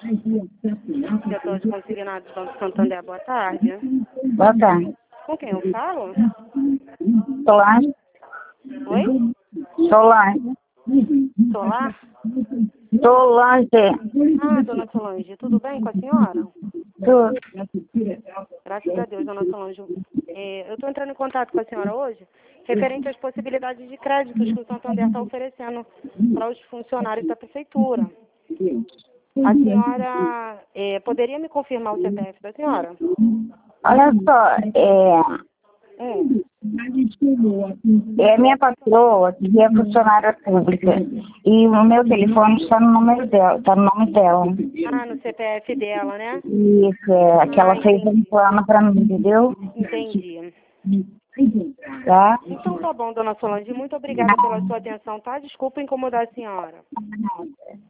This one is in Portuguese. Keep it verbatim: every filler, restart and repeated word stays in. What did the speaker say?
Setor de consignados Banco Santander, boa tarde. Boa tarde. Com quem eu falo? Solange. Oi? Solange. Solar? Solange. Ah, dona Solange, tudo bem com a senhora? Tudo. Graças a Deus, dona Solange. É, eu estou entrando em contato com a senhora hoje, referente às possibilidades de créditos que o Santander está oferecendo para os funcionários da prefeitura. A senhora é, poderia me confirmar o C P F da senhora? Olha só, é, Hum. é minha patroa que é funcionária pública e o meu telefone está no número dela, está no nome dela. Ah, no C P F dela, né? Isso, é, que ela Ah, fez um entendi. plano para mim, entendeu? Entendi. Tá? Então tá bom, dona Solange. Muito obrigada pela sua atenção, tá? Desculpa incomodar a senhora.